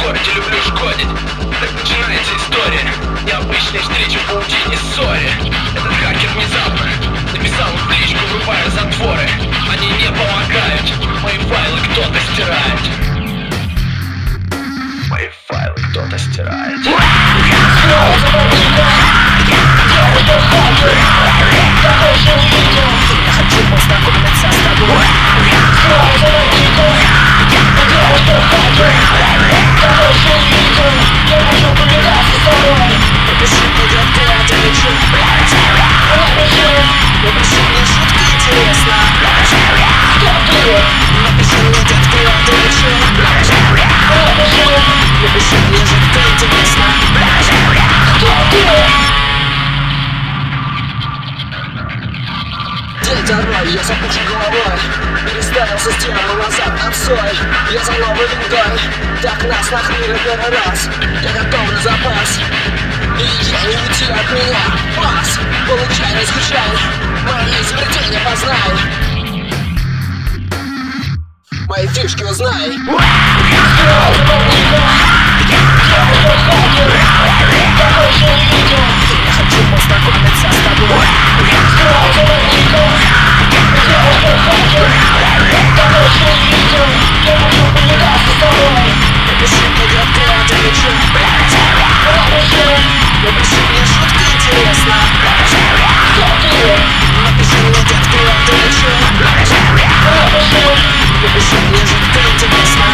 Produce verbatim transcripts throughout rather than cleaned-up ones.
городе люблю шкодить. Так начинается история необычной встречи в паутине ссоре. Этот хакер внезапно написал в личку, врубая затворы. Они не помогают, мои файлы кто-то стирает. Мои файлы кто-то стирает. Я хочу познакомиться с тобой. Напиши мне, детка, я долечу. Напиши мне шутки, интересно. Напиши мне, детка, я долечу. Напиши мне, детка, интересно. День второй, я запущен головой. Переставил систему назад отстой. Я за новой виндой. Так нас нахрили первый раз. Я готов на запас. И я не уйти от меня. Пас, получай, разгружай. Мои изобретения познай. Мои фишки узнай. Я хочу познакомиться с тобой. Напиши мне, детка, я долечу. Напиши мне шутки, интересно. Напиши мне, детка, я долечу. Напиши мне, детка, интересно.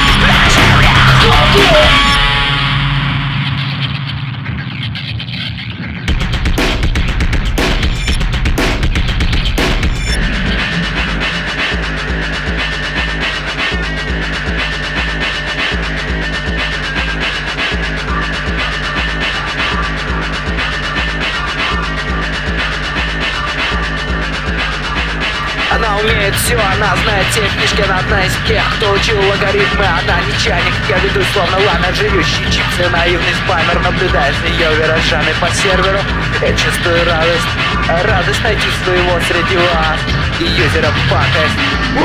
Она умеет все, она знает все фишки. Она одна из тех, кто учил логарифмы. Она не чайник, я веду словно ламер. Жующий чипсы, наивный спамер. Наблюдаешь за ее виражами по серверу. Я чувствую радость, радость найти своего среди вас и юзеров пакость.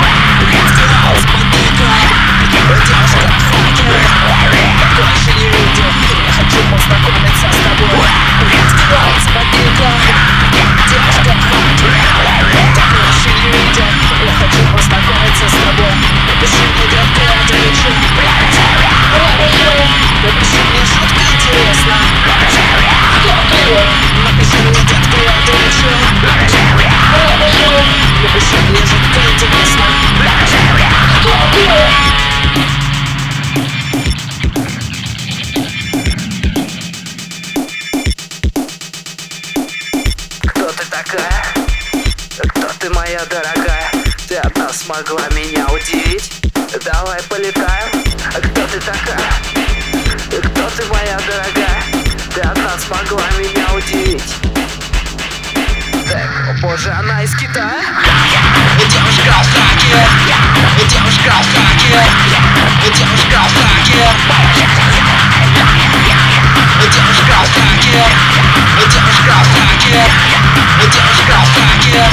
Такой еще не видел. Я хочу познакомиться с тобой. Девушка, такой еще не видел. Я хочу познакомиться с тобой. Напиши мне, детка, я долечу. Напиши мне шутки, интересно. Напиши мне, детка, я долечу. Напиши мне, детка, интересно. Кто ты такая? Кто ты, моя дорогая? Ты одна смогла меня удивить. Давай полетаем. Кто ты такая? Кто ты, моя дорогая? Ты одна смогла меня удивить. Так, о боже, она из Китая? Девушка в хаке. Девушка в хаке. Девушка в хаке. Девушка в хаке. Девушка в хаке. Девушка в хаке.